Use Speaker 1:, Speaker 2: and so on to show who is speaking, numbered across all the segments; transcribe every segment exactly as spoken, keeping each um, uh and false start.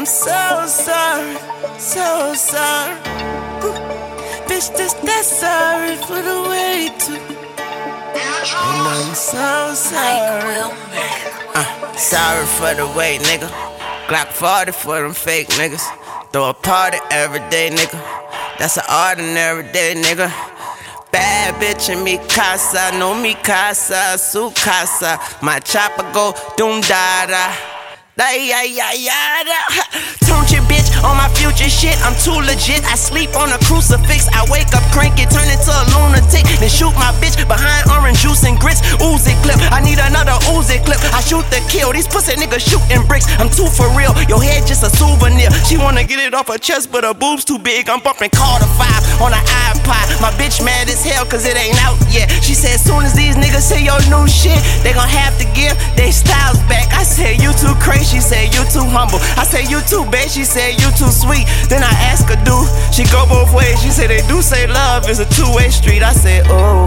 Speaker 1: I'm so sorry, so sorry. Ooh. Bitch, just that sorry for the wait too. And I'm so sorry. Uh, sorry for the wait, nigga. Glock forty for them fake niggas. Throw a party every day, nigga. That's an ordinary day, nigga. Bad bitch in mi casa, no mi casa, su casa. My chopper go doom da da. Da ya ya ya da. Turned your bitch on my future shit. I'm too legit. I sleep on a crucifix. I wake up cranky, turn into a lunatic. Then shoot my bitch behind orange juice and grits. Uzi clip. I need another Uzi clip. I shoot the kill. These pussy niggas shooting bricks. I'm too for real. Your head just a souvenir. She wanna get it off her chest, but her boobs too big. I'm bumping Carter five on an iPod. My bitch mad as hell cause it ain't out yet. She said soon as these niggas say your new shit, they gon' have to give they styles back. I said you too crazy. She said you too humble. I said you too bad. She said you too sweet. Then I asked her do she go both ways. She said they do say love is a two-way street. I said oh,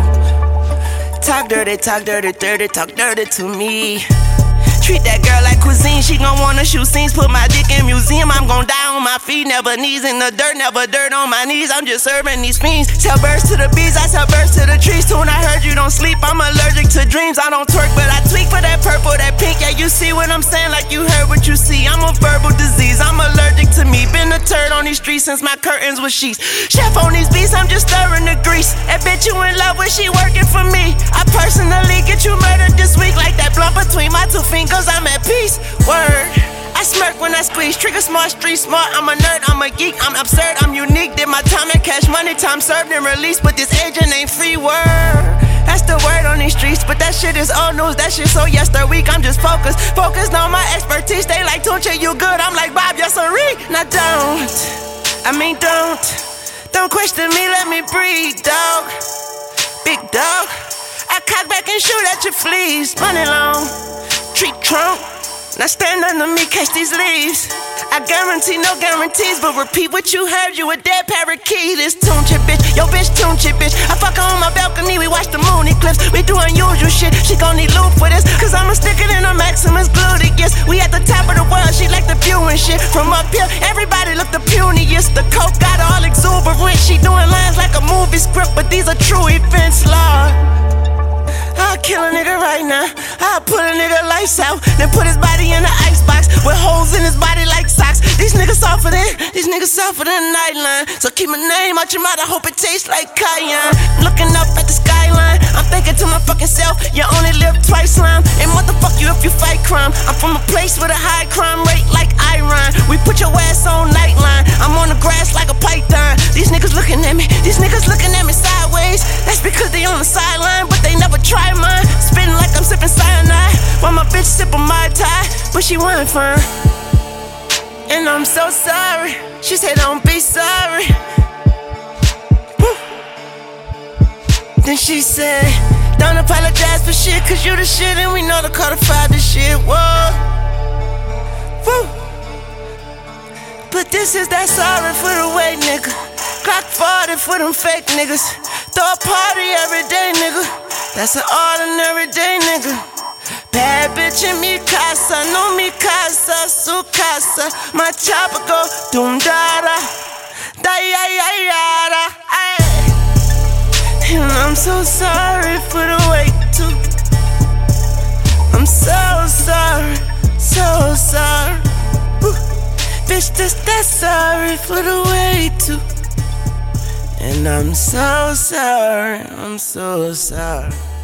Speaker 1: talk dirty, talk dirty, dirty, talk dirty to me. Treat that girl like cuisine, she gon' wanna shoot scenes. Put my dick in museum, I'm gon' die on my feet. Never knees in the dirt, never dirt on my knees. I'm just serving these fiends. Tell birds to the bees, I tell birds to the trees. Soon I heard you don't sleep, I'm allergic to dreams. I don't twerk, but I tweak for that purple, that pink. Yeah, you see what I'm saying, like you heard what you see. I'm a verbal disease, I'm allergic to me. Been a turd on these streets since my curtains were sheets. Chef on these beats, I'm just stirring the grease. That bitch you in love with, she working for me. I personally get you murdered this week. Like that blunt between my two fingers, I'm at peace. Word. I smirk when I squeeze. Trigger smart, street smart. I'm a nerd, I'm a geek, I'm absurd, I'm unique. Did my time and cash money, time served and released. But this agent ain't free. Word. That's the word on these streets, but that shit is old news. That shit so yesterday week. I'm just focused, focused on my expertise. They like Tunche, you good. I'm like Bob, yes sirree. Now don't, I mean don't, don't question me. Let me breathe, dog. Big dog. I cock back and shoot at your fleas. Money long. Treat Trump, now stand under me, catch these leaves. I guarantee no guarantees, but repeat what you heard, you a dead parakeet. This Tunche bitch, yo bitch Tunche bitch. I fuck her on my balcony, we watch the moon eclipse. We do unusual shit, she gon' need loot for this. Cause I'ma stick it in her Maximus gluteus. We at the top of the world, she like the view and shit. From up here, everybody look the puniest. The coke got her all exuberant. She doing lines like a movie script, but these are true events, Lord. I'll kill a nigga right now. I'll put a nigga lights out, then put his body in the icebox with holes in his body like socks. These niggas softer than, these niggas softer than nightline. So keep my name out your mouth, I hope it tastes like cayenne. Looking up at the skyline, I'm thinking to my fucking self, you only live twice, slime. And motherfuck you if you fight crime. I'm from a place with a high crime rate like Iran. We put your ass on nightline. I'm on the grass like a python. These niggas looking at me, these niggas looking at me sideways. That's because they on the sideline, but they never try mine. Spitting like I'm sipping cyanide, while my bitch sipping my tie, but she wasn't fine. And I'm so sorry. She said don't be sorry. Woo. Then she said don't apologize for shit, cause you the shit and we know to codify this shit. Whoa. Woo. But this is that sorry for the wait, nigga. Glock forty for them fake niggas. Throw a party every day, nigga. That's an ordinary day, nigga. Bad bitch in mi casa, no mi casa, su casa. My chopper go doom da da, da ya ya ya da. And I'm so sorry for the wait too. I'm so sorry, so sorry. Woo. Bitch, just that sorry for the wait too. And I'm so sorry, I'm so sorry.